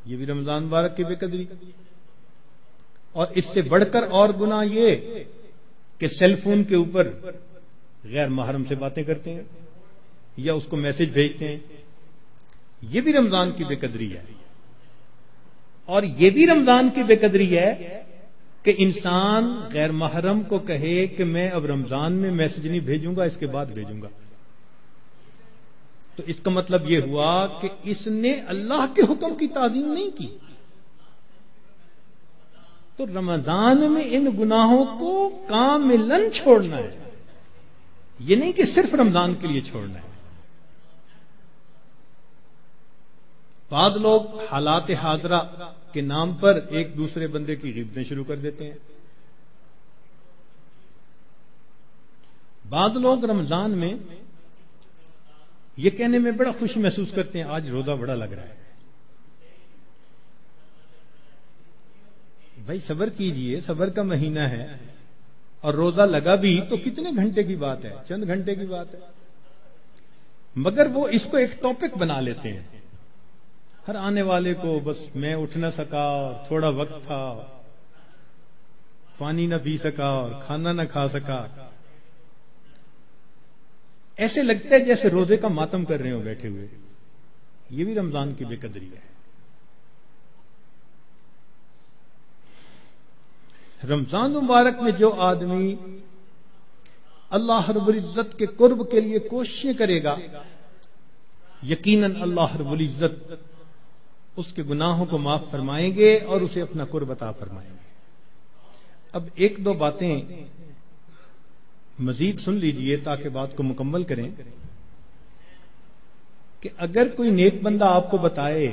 یہ بھی رمضان مبارک کی بے قدری. اور اس سے بڑھ کر اور گناہ یہ کہ سیل فون کے اوپر غیر محرم سے باتیں کرتے ہیں یا اس کو میسج بھیجتے ہیں. یہ بھی رمضان کی بے قدری ہے. اور یہ بھی رمضان کی بے قدری ہے کہ انسان غیر محرم کو کہے کہ میں اب رمضان میں میسج نہیں بھیجوں گا، اس کے بعد بھیجوں گا. تو اس کا مطلب یہ ہوا کہ اس نے اللہ کے حکم کی تعظیم نہیں کی. تو رمضان میں ان گناہوں کو کاملاً چھوڑنا ہے، یہ نہیں کہ صرف رمضان کے لیے چھوڑنا ہے. بعض لوگ حالات حاضرہ کے نام پر ایک دوسرے بندے کی غیبتیں شروع کر دیتے ہیں. بعض لوگ رمضان میں یہ کہنے میں بڑا خوش محسوس کرتے ہیں آج روزہ بڑا لگ رہا ہے. بھائی صبر کیجئے، صبر کا مہینہ ہے، اور روزہ لگا بھی تو کتنے گھنٹے کی بات ہے، چند گھنٹے کی بات ہے. مگر وہ اس کو ایک ٹاپک بنا لیتے ہیں. ہر آنے والے کو بس میں اٹھ نہ سکا اور تھوڑا وقت تھا، پانی نہ پی سکا اور کھانا نہ کھا سکا. ایسے لگتا ہے جیسے روزے کا ماتم کر رہے ہو بیٹھے ہوئے. یہ بھی رمضان کی بے قدری ہے. رمضان مبارک میں جو آدمی اللہ رب العزت کے قرب کے لیے کوششیں کرے گا، یقیناً اللہ رب العزت اس کے گناہوں کو معاف فرمائیں گے اور اسے اپنا قرب عطا فرمائیں گے. اب ایک دو باتیں مزید سن لیجئے تاکہ بات کو مکمل کریں کہ اگر کوئی نیک بندہ آپ کو بتائے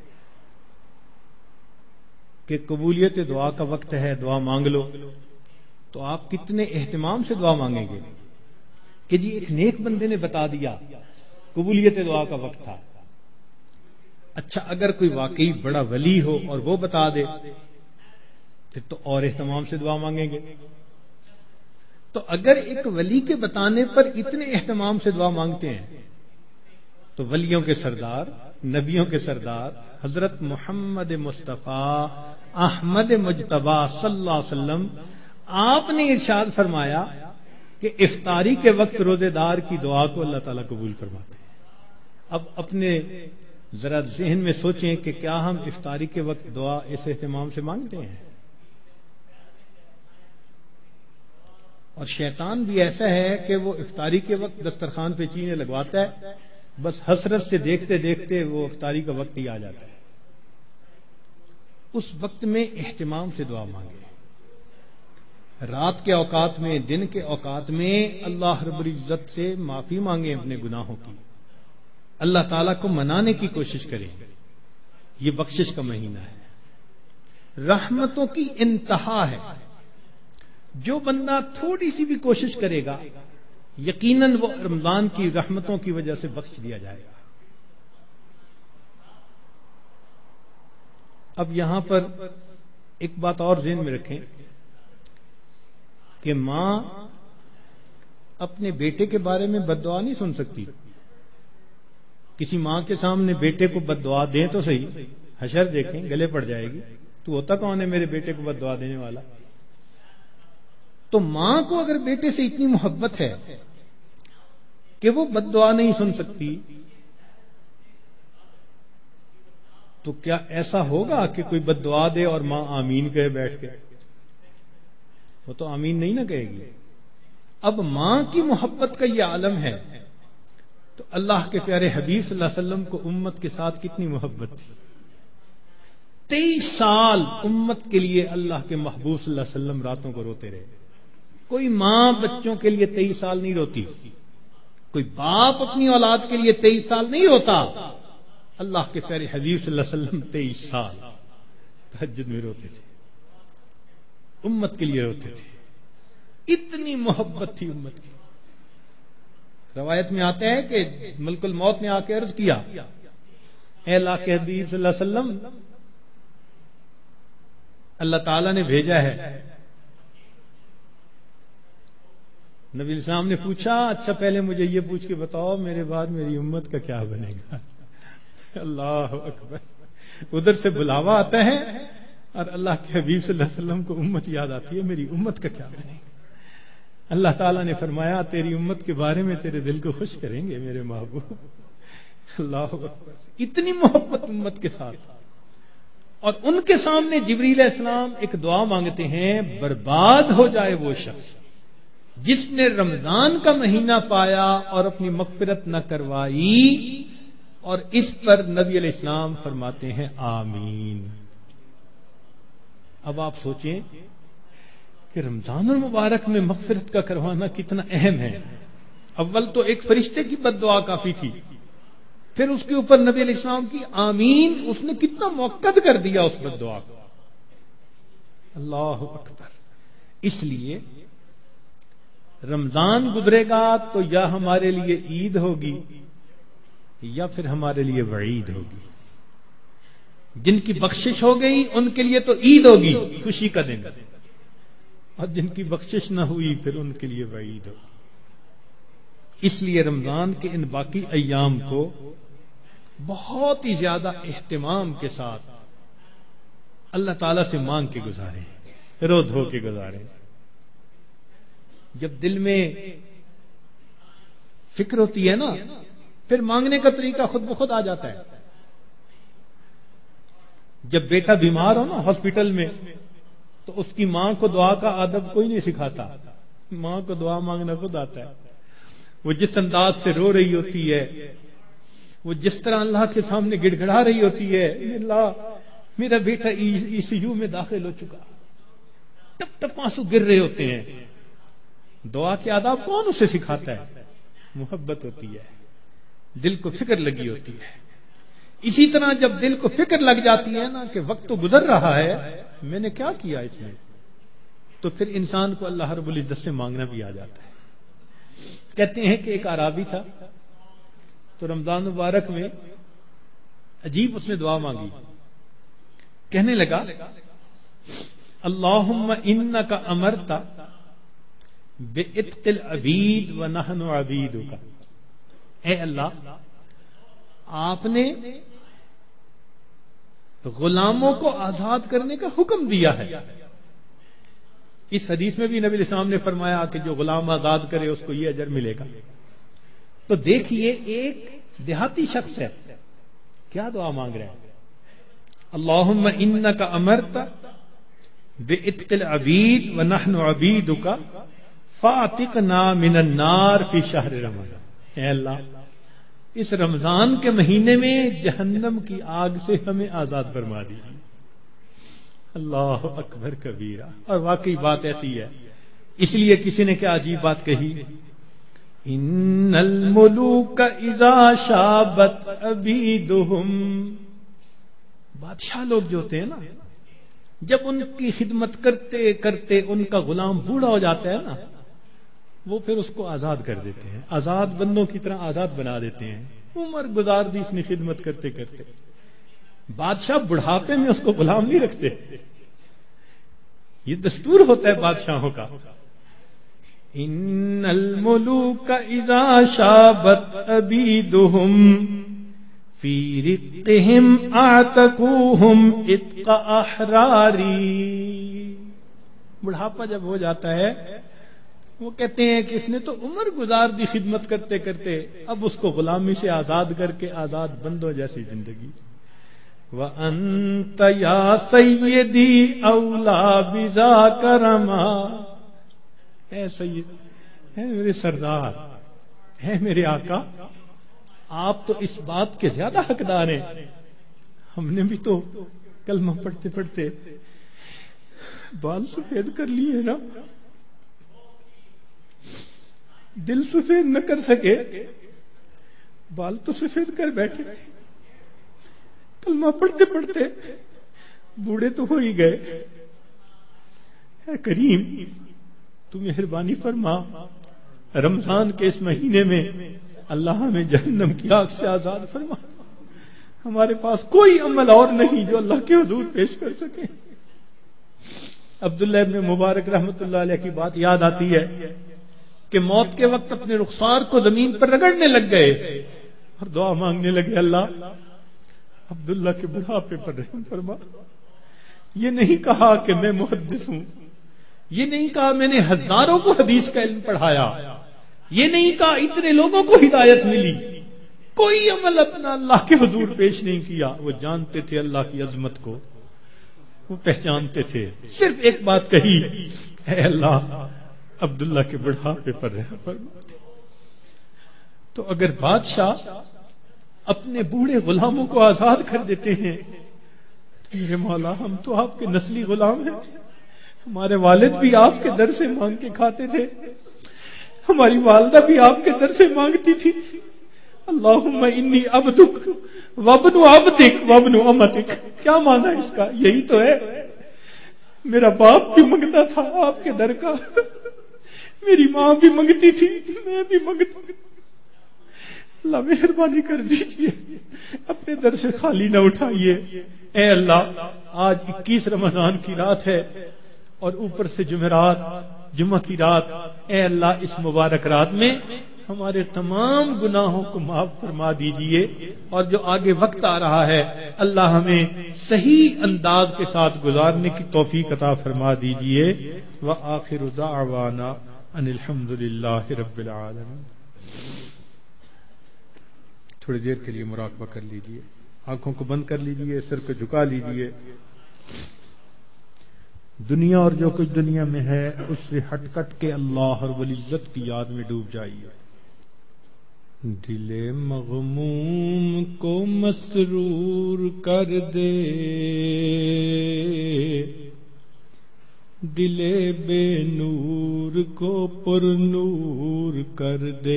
کہ قبولیت دعا کا وقت ہے، دعا مانگ لو، تو آپ کتنے اہتمام سے دعا مانگیں گے کہ جی ایک نیک بندے نے بتا دیا قبولیت دعا کا وقت تھا. اچھا اگر کوئی واقعی بڑا ولی ہو اور وہ بتا دے پھر تو اور اہتمام سے دعا مانگیں گے. تو اگر ایک ولی کے بتانے پر اتنے اہتمام سے دعا مانگتے ہیں تو ولیوں کے سردار، نبیوں کے سردار حضرت محمد مصطفیٰ احمد مجتبی صلی اللہ علیہ وسلم، آپ نے ارشاد فرمایا کہ افطاری کے وقت روزے دار کی دعا کو اللہ تعالیٰ قبول فرماتے ہیں. اب اپنے ذرا ذہن میں سوچیں کہ کیا ہم افطاری کے وقت دعا اس اہتمام سے مانگتے ہیں؟ اور شیطان بھی ایسا ہے کہ وہ افطاری کے وقت دسترخوان پہ چیزیں لگواتا ہے، بس حسرت سے دیکھتے دیکھتے وہ افطاری کا وقت ہی آ جاتا ہے. اس وقت میں اہتمام سے دعا مانگے. رات کے اوقات میں، دن کے اوقات میں اللہ رب العزت سے معافی مانگیں اپنے گناہوں کی، اللہ تعالیٰ کو منانے کی کوشش کریں. یہ بخشش کا مہینہ ہے، رحمتوں کی انتہا ہے. جو بندہ تھوڑی سی بھی کوشش کرے گا یقیناً وہ رمضان کی رحمتوں کی وجہ سے بخش دیا جائے گا. اب یہاں پر ایک بات اور ذہن میں رکھیں کہ ماں اپنے بیٹے کے بارے میں بد دعا نہیں سن سکتی. کسی ماں کے سامنے بیٹے کو بد دعا دیں تو صحیح، حشر دیکھیں گلے پڑ جائے گی. تو ہوتا کون ہے میرے بیٹے کو بد دعا دینے والا؟ تو ماں کو اگر بیٹے سے اتنی محبت ہے کہ وہ بد دعا نہیں سن سکتی، تو کیا ایسا ہوگا کہ کوئی بد دعا دے اور ماں آمین کہے بیٹھ کے؟ وہ تو آمین نہیں نہ کہے گی. اب ماں کی محبت کا یہ عالم ہے تو اللہ کے پیارے حبیب صلی اللہ علیہ وسلم کو امت کے ساتھ کتنی محبت تھی. 23 سال امت کے لیے اللہ کے محبوب صلی اللہ علیہ وسلم راتوں کو روتے رہے. کوئی ماں بچوں کے لیے 23 سال نہیں روتی، کوئی باپ اپنی اولاد کے لیے 23 سال نہیں روتا. اللہ کے پیارے حبیب صلی اللہ علیہ وسلم 23 سال تہجد میں روتے تھے، امت کے لیے روتے تھے. اتنی محبت تھی امت کی. روایت میں آتا ہے کہ ملک الموت نے آ کے عرض کیا، اے اللہ کے حبیب صلی اللہ علیہ وسلم، اللہ تعالیٰ نے بھیجا ہے. نبی السلام نے پوچھا اچھا پہلے مجھے یہ پوچھ کے بتاؤ میرے بعد میری امت کا کیا بنے گا؟ اللہ اکبر. ادھر سے بلاوا آتا ہے اور اللہ کے حبیب صلی اللہ علیہ وسلم کو امت یاد آتی ہے، میری امت کا کیا بنے گا؟ اللہ تعالیٰ نے فرمایا تیری امت کے بارے میں تیرے دل کو خوش کریں گے میرے محبوب۔ اللہ اکبر، اتنی محبت امت کے ساتھ۔ اور ان کے سامنے جبریل علیہ السلام ایک دعا مانگتے ہیں، برباد ہو جائے وہ شخص جس نے رمضان کا مہینہ پایا اور اپنی مغفرت نہ کروائی، اور اس پر نبی علیہ السلام فرماتے ہیں آمین۔ اب آپ سوچیں کہ رمضان المبارک میں مغفرت کا کروانا کتنا اہم ہے۔ اول تو ایک فرشتے کی بد دعا کافی تھی، پھر اس کے اوپر نبی علیہ السلام کی آمین، اس نے کتنا موقت کر دیا اس بد دعا کو۔ اللہ اکبر۔ اس لیے رمضان گزرے گا تو یا ہمارے لیے عید ہوگی یا پھر ہمارے لیے وعید ہوگی۔ جن کی بخشش ہو گئی ان کے لیے تو عید ہوگی، خوشی کا دن، اور جن کی بخشش نہ ہوئی پھر ان کے لیے وعید ہوگی۔ اس لیے رمضان کے ان باقی ایام کو بہت ہی زیادہ اہتمام کے ساتھ اللہ تعالیٰ سے مانگ کے گزاریں، رو دھو کے گزاریں۔ جب دل میں فکر ہوتی ہے نا، پھر مانگنے کا طریقہ خود بخود آ جاتا ہے۔ جب بیٹا بیمار ہو نا ہاسپٹل میں، تو اس کی ماں کو دعا کا ادب کوئی نہیں سکھاتا، ماں کو دعا مانگنا خود آتا ہے۔ وہ جس انداز سے رو رہی ہوتی ہے، وہ جس طرح اللہ کے سامنے گڑ گڑا رہی ہوتی ہے، اللہ میرا بیٹا ICU میں داخل ہو چکا، ٹپ ٹپ آنسو گر رہے ہوتے ہیں۔ دعا کے آداب کون اسے سکھاتا ہے؟ محبت ہوتی ہے، دل کو فکر لگی ہوتی ہے۔ اسی طرح جب دل کو فکر لگ جاتی ہے نا کہ وقت تو گزر رہا ہے، میں نے کیا کیا اس میں، تو پھر انسان کو اللہ رب العزت سے مانگنا بھی آ جاتا ہے۔ کہتے ہیں کہ ایک اعرابی تھا، تو رمضان مبارک میں عجیب اس نے دعا مانگی، کہنے لگا اللہم انک امرت بعتق العبید ونحن عبیدک، اے اللہ آپ نے غلاموں کو آزاد کرنے کا حکم دیا ہے۔ اس حدیث میں بھی نبی علیہ السلام نے فرمایا کہ جو غلام آزاد کرے اس کو یہ اجر ملے گا۔ تو دیکھیے ایک دیہاتی شخص ہے، کیا دعا مانگ رہے ہیں، اللہم انک امرت بعتق العبید ونحن عبیدک فاعتقنا من النار فی شہر رمضان، اے اللہ اس رمضان کے مہینے میں جہنم کی آگ سے ہمیں آزاد فرما دیجیے۔ اللہ اکبر کبیرہ۔ اور واقعی بات ایسی ہے، اس لیے کسی نے کیا عجیب بات کہی، ان الملوک اذا شابت عبیدہم، بادشاہ لوگ جو ہوتے ہیں نا، جب ان کی خدمت کرتے کرتے ان کا غلام بوڑھا ہو جاتا ہے نا، وہ پھر اس کو آزاد کر دیتے ہیں، آزاد بندوں کی طرح آزاد بنا دیتے ہیں۔ عمر گزار دی اس نے خدمت کرتے کرتے، بادشاہ بڑھاپے میں اس کو غلام نہیں رکھتے، یہ دستور ہوتا ہے بادشاہوں کا۔ ان الملوک اذا شابت عبیدہم فی رقہم اعتقوہم اتق احراری، بڑھاپا جب ہو جاتا ہے وہ کہتے ہیں کہ اس نے تو عمر گزار دی خدمت کرتے کرتے، اب اس کو غلامی سے آزاد کر کے آزاد بندوں جیسی زندگی۔ وَأَنْتَ يَا سَيِّدِي أَوْلَى بِذَاكَ رَمَا، اے سید، اے میرے سردار، اے میرے آقا، آپ تو اس بات کے زیادہ حقدار ہیں۔ ہم نے بھی تو کلمہ پڑھتے پڑھتے بال سفید کر لیے نا، دل سفید نہ کر سکے، بال تو سفید کر بیٹھے، کلمہ پڑھتے پڑھتے بوڑھے تو ہو ہی گئے۔ اے کریم تو مہربانی فرما، رمضان کے اس مہینے میں اللہ ہمیں جہنم کی آگ سے آزاد فرما۔ ہمارے پاس کوئی عمل اور نہیں جو اللہ کے حضور پیش کر سکے۔ عبداللہ ابن مبارک رحمۃ اللہ علیہ کی بات یاد آتی ہے کہ موت کے وقت اپنے رخسار کو زمین پر رگڑنے لگ گئے اور دعا مانگنے لگے، اللہ عبداللہ کے بڑھاپے پر رحم فرما. یہ نہیں کہا کہ میں محدث ہوں، یہ نہیں کہا میں نے ہزاروں کو حدیث کا علم پڑھایا، یہ نہیں کہا اتنے لوگوں کو ہدایت ملی. کوئی عمل اپنا اللہ کے حضور پیش نہیں کیا. وہ جانتے تھے اللہ کی عظمت کو، وہ پہچانتے تھے. صرف ایک بات کہی، اے اللہ عبداللہ کے بڑھاپے پر رحم فرما. تو اگر بادشاہ اپنے بوڑھے غلاموں کو آزاد کر دیتے ہیں تو میرے مولا ہم تو آپ کے نسلی غلام ہیں. ہمارے والد بھی آپ کے در سے مانگ کے کھاتے تھے، ہماری والدہ بھی آپ کے در سے مانگتی تھی. اللہم انی عبدک وابن عبدک وابن امتک. کیا مانا اس کا؟ یہی تو ہے. میرا باپ بھی منگتا تھا آپ کے در کا، میری ماں بھی منگتی تھی، میں بھی منگتا. اللہ مہربانی کر دیجئے، اپنے در سے خالی نہ اٹھائیے. اے اللہ آج 21 رمضان کی رات ہے اور اوپر سے جمعرات، جمعہ کی رات. اے اللہ اس مبارک رات میں ہمارے تمام گناہوں کو معاف فرما دیجئے، اور جو آگے وقت آ رہا ہے اللہ ہمیں صحیح انداز کے ساتھ گزارنے کی توفیق عطا فرما دیجئے. وآخر دعوانا ان الحمد للہ رب العالمین. تھوڑی دیر کے لیے مراقبہ کر لیجئے، آنکھوں کو بند کر لیجئے، سر کو جھکا لیجئے. دنیا اور جو کچھ دنیا میں ہے اس سے ہٹ کٹ کے اللہ اور ولی عزت کی یاد میں ڈوب جائیے. دل مغموم کو مسرور کر دے، دل بے نور کو پر نور کر دے.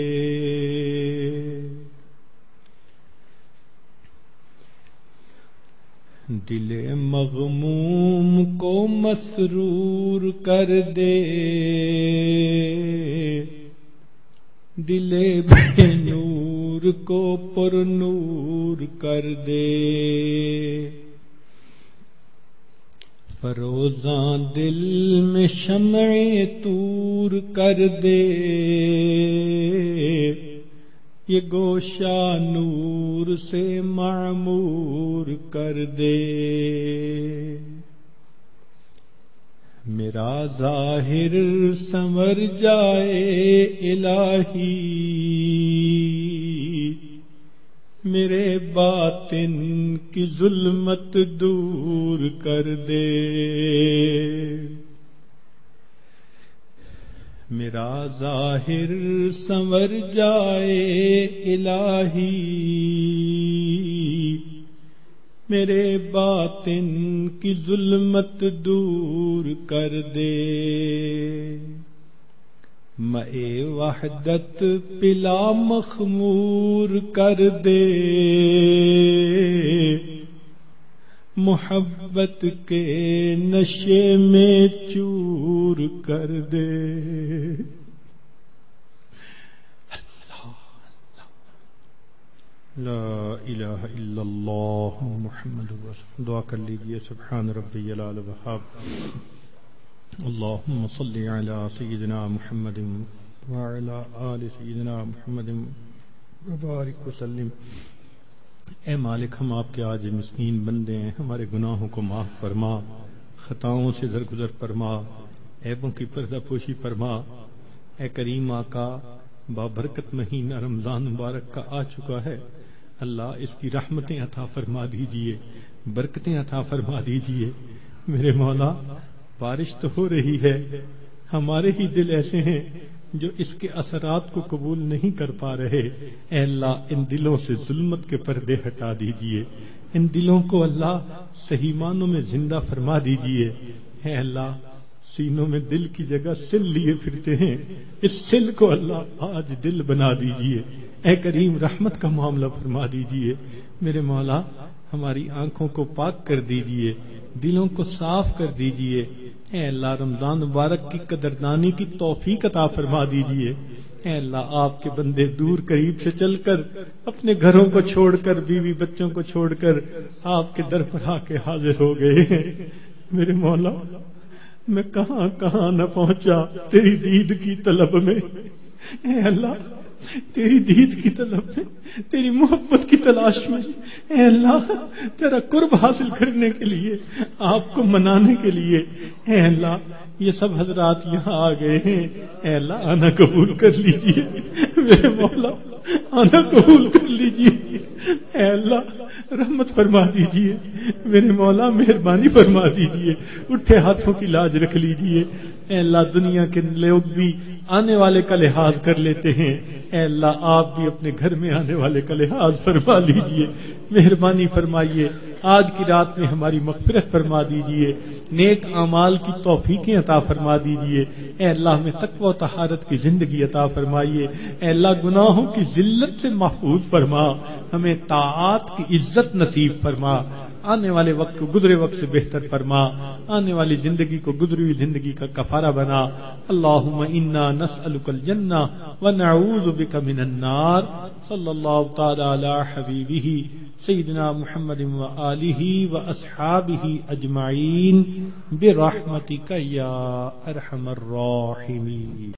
دل مغموم کو مسرور کر دے، دل بے نور کو پر نور کر دے. فروزاں دل میں شمع طور کر دے، یہ گوشہ نور سے معمور کر دے. میرا ظاہر سنور جائے الہی، میرے باطن کی ظلمت دور کر دے. میرا ظاہر سنور جائے الہی، میرے باطن کی ظلمت دور کر دے. مے وحدت پلا مخمور کر دے، محبت کے نشے میں چور کر دے. لا الہ الا اللہ محمد رسول. دعا کر لیجئے. سبحان ربی العلی الوہاب. اللہم صلی علی سیدنا محمد وعلی آل سیدنا محمد وبارک وسلم. اے مالک ہم آپ کے آج مسکین بندے ہیں، ہمارے گناہوں کو معاف فرما، خطاؤں سے درگزر فرما، عیبوں کی پردہ پوشی فرما. اے کریم آقا بابرکت مہینہ رمضان مبارک کا آ چکا ہے، اللہ اس کی رحمتیں عطا فرما دیجئے، برکتیں عطا فرما دیجئے. میرے مولا بارش تو ہو رہی ہے، ہمارے ہی دل ایسے ہیں جو اس کے اثرات کو قبول نہیں کر پا رہے. اے اللہ ان دلوں سے ظلمت کے پردے ہٹا دیجئے، ان دلوں کو اللہ صحیح معنوں میں زندہ فرما دیجئے. اے اللہ سینوں میں دل کی جگہ سل لیے پھرتے ہیں، اس سل کو اللہ آج دل بنا دیجئے. اے کریم رحمت کا معاملہ فرما دیجئے. میرے مولا ہماری آنکھوں کو پاک کر دیجئے، دلوں کو صاف کر دیجئے. اے اللہ رمضان مبارک کی قدردانی کی توفیق عطا فرما دیجئے. اے اللہ آپ کے بندے دور قریب سے چل کر اپنے گھروں کو چھوڑ کر، بیوی بچوں کو چھوڑ کر آپ کے در پر آ کے حاضر ہو گئے ہیں. میرے مولا میں کہاں کہاں نہ پہنچا تیری دید کی طلب میں. اے اللہ تیری دید کی طلب میں، تیری محبت کی تلاش میں، اے اللہ تیرا قرب حاصل کرنے کے لیے، آپ کو منانے کے لیے، اے اللہ یہ سب حضرات یہاں آ گئے ہیں، اے اللہ آنا قبول کر لیجئے، میرے مولا آنا قبول کر لیجئے، اے اللہ رحمت فرما دیجئے، میرے مولا مہربانی فرما دیجئے، اٹھے ہاتھوں کی لاج رکھ لیجئے، اے اللہ دنیا کے لوگ بھی آنے والے کا لحاظ کر لیتے ہیں، اے اللہ آپ بھی اپنے گھر میں آنے والے کا لحاظ فرما لیجئے، مہربانی فرمائیے، آج کی رات میں ہماری مغفرت فرما دیجئے، نیک اعمال کی توفیقیں عطا فرما دیجئے، اے اللہ ہمیں تقوی و طہارت کی زندگی عطا فرمائیے، اے اللہ گناہوں کی ذلت سے محفوظ فرما، ہمیں طاعات کی عزت نصیب فرما، آنے والے وقت کو گزرے وقت سے بہتر فرما، آنے والی زندگی کو گزری ہوئی زندگی کا کفارہ بنا۔ اللہم انا نسألک الجنہ ونعوذ بک من النار، صلی اللہ تعالی علی حبیبہ سیدنا محمد وآلہ واصحابہ اجمعین برحمتک یا ارحم الراحمین۔